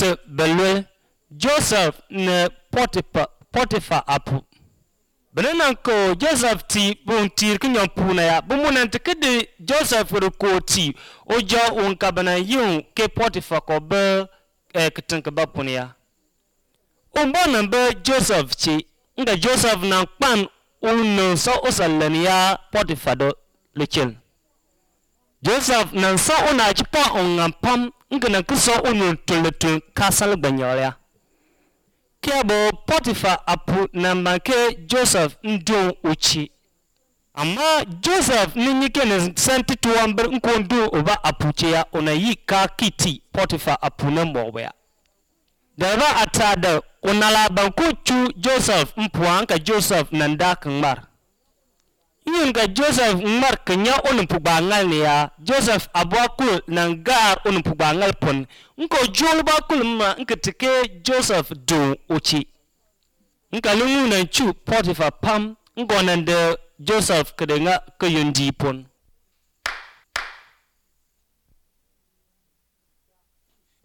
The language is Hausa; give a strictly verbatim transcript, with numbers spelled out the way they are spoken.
te belwe Joseph ne Potiphar Potiphar apu benana ko Joseph ti bon tir kinyon puna ya bumunan te kede Joseph ko ti oja on kabana yun ke Potiphar ko be e kitan ka bapuna ya umbona be Joseph chi nga Joseph na kpan un so osalania Potiphar do lechel Joseph nan so una chipa on ngampam ngana kuso unu tuletun kasal banyoya Kiabo Potiphar apu na make Joseph ndo uchi ama Joseph ninyike ne senti tuamber nkondu oba apuche ya ona yika kiti Potiphar apu na mboya daba atada onala bankuchu Joseph mpuanka Joseph nanda kangmar yinga Joseph ngmar kenya onumpubangal ne ya Joseph abwakul nangar onumpubangal pon nko jolba kulma nketike Joseph do uchi nka lungu na chu Potiphar pam ngo nande Joseph kedenga kayundi pon